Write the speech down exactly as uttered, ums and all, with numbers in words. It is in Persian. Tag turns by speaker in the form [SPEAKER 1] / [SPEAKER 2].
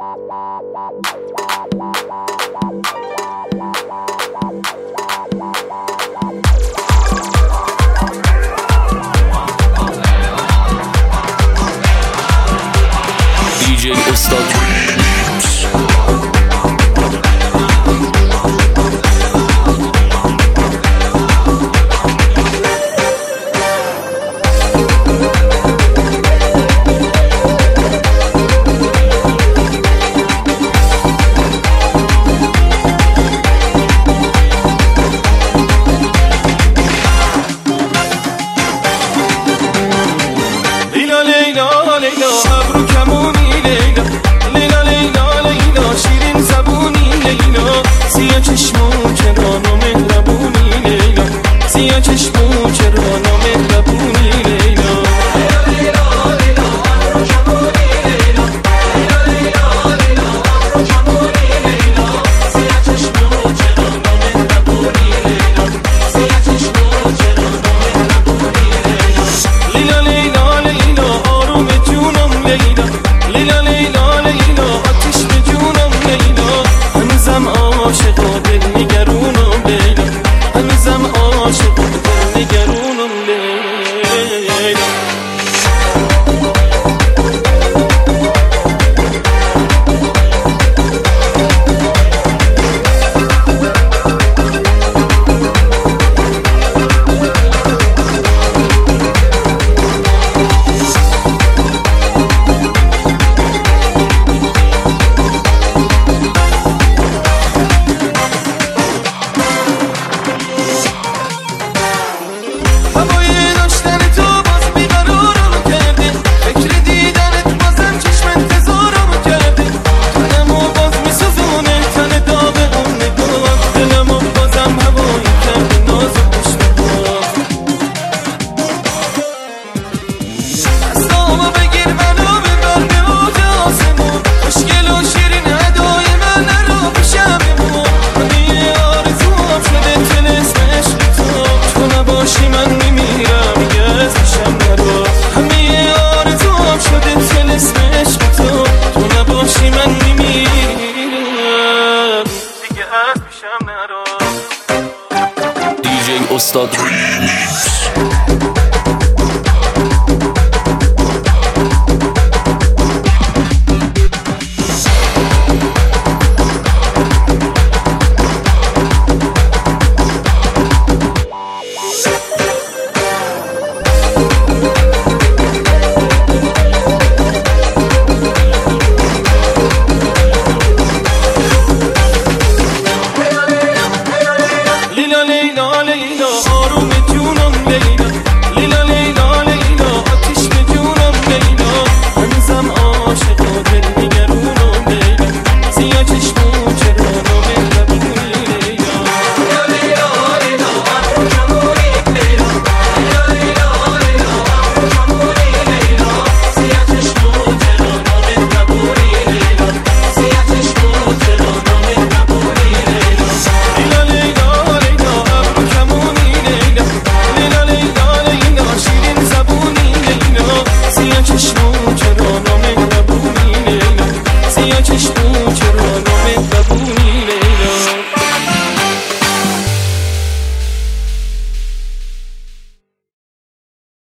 [SPEAKER 1] دیجی استاد
[SPEAKER 2] چشمو چرا مهربونی لیلا، سیاه چشمو چرا مهربونی لیلا. لیلا لیلا ابرو کمونی لیلا، لیلا لیلا ابرو کمونی لیلا، سیاه چشمو چرا مهربونی لیلا، سیاه چشمو چرا مهربونی لیلا. لیلا لیلا لیلا آروم جونم لیلا، لیلا لیلا لیلا آتش به جونم لیلا. هنوزم عاشق و دل نگرونم لیلا، هنوزم عاشق و دل نگرونم لیلا.
[SPEAKER 1] دیجی استاد چشمو